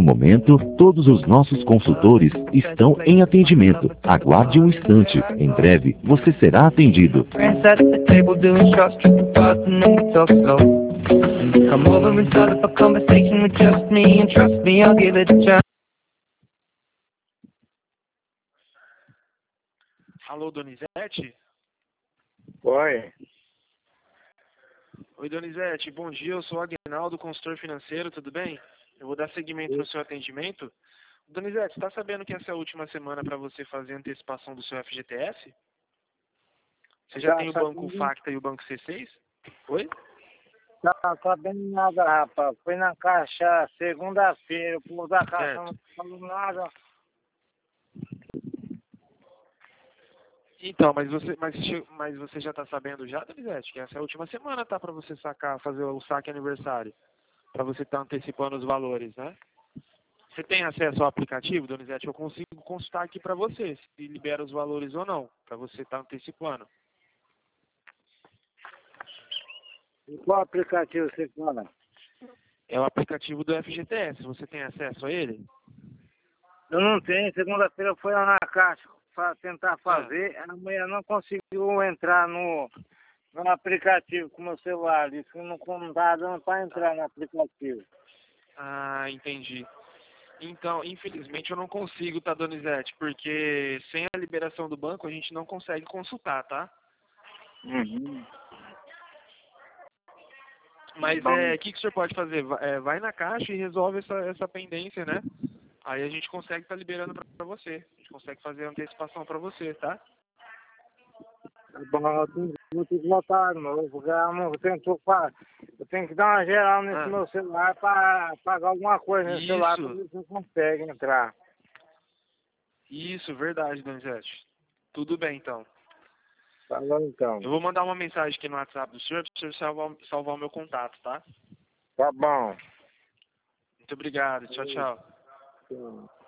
momento, todos os nossos consultores estão em atendimento. Aguarde um instante. Em breve, você será atendido. Friends at the table doing shots, tripping fast, and then we talk slow. Come over and start up a conversation with just me, and trust me, I'll give it a chance. Alô, Donizete? Oi. Oi, Donizete, bom dia, eu sou o Aguinaldo, consultor financeiro, tudo bem? Eu vou dar seguimento no seu atendimento. Donizete, você está sabendo que essa é a última semana para você fazer a antecipação do seu FGTS? Você já tem o Banco Facta e o Banco C6? Oi? Não, sabendo nada, rapaz. Fui na caixa segunda-feira, o povo da caixa Certo. não falou nada. Então, mas você já está sabendo já, Donizete, que essa é a última semana, tá, para você fazer o saque aniversário, para você estar antecipando os valores, né? Você tem acesso ao aplicativo, Donizete? Eu consigo consultar aqui para você, se libera os valores ou não, para você estar antecipando. E qual aplicativo você fala? É o aplicativo do FGTS, você tem acesso a ele? Eu não tenho. Segunda-feira eu fui lá na caixa para tentar fazer. A mulher não conseguiu entrar no aplicativo com o meu celular. Disse que não estava dando para entrar no aplicativo. Ah, entendi. Então, infelizmente eu não consigo, tá, Donizete? Porque sem a liberação do banco a gente não consegue consultar, tá? Uhum. Mas o que o senhor pode fazer? Vai na caixa e resolve essa pendência, né? Aí a gente consegue estar liberando pra você. A gente consegue fazer a antecipação pra você, tá? Bom, eu tenho que voltar de novo, porque eu tenho que dar uma geral nesse meu celular para pagar alguma coisa nesse celular para ver se eu consigo entrar. Isso, verdade, Donizete. Tudo bem, então. Falou então. Eu vou mandar uma mensagem aqui no WhatsApp do senhor para o senhor salvar o meu contato, tá? Tá bom. Muito obrigado. Tchau, tchau. Tchau.